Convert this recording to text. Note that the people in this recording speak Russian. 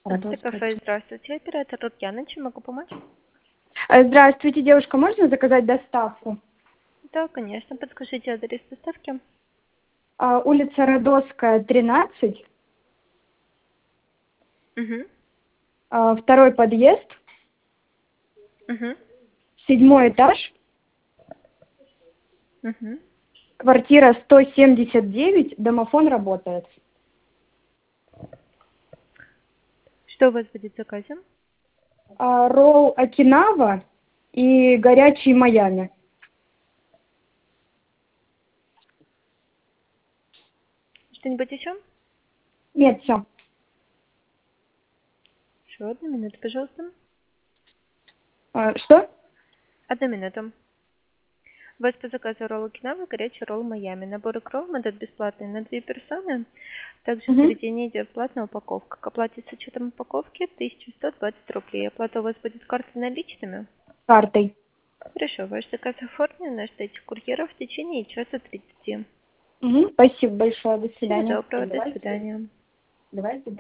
Родосская. Кафе, здравствуйте. Оператор Рукьяна, чем могу помочь? Здравствуйте, девушка, можно заказать доставку? Да, конечно. Подскажите адрес доставки. Улица Родосская, 13, Угу. второй подъезд, Угу. 7 этаж, Угу. квартира 179, домофон работает. Что у вас будет в заказе? Ролл Окинава и горячий Майами. Что-нибудь еще? Нет, все. Еще одну минуту, пожалуйста. Что? Одну минуту. У вас по заказу ролл Окинава, горячий ролл Майами. Набор икров идет бесплатный на 2 персоны. Также в Угу. середине идет платная упаковка. К оплате с учетом упаковки 1120 рублей. Оплата у вас будет картой наличными? Картой. Хорошо, ваш заказ оформлен, ждите курьера в течение часа 30. Угу. Спасибо большое, до Всего свидания. доброго, до свидания. Давайте.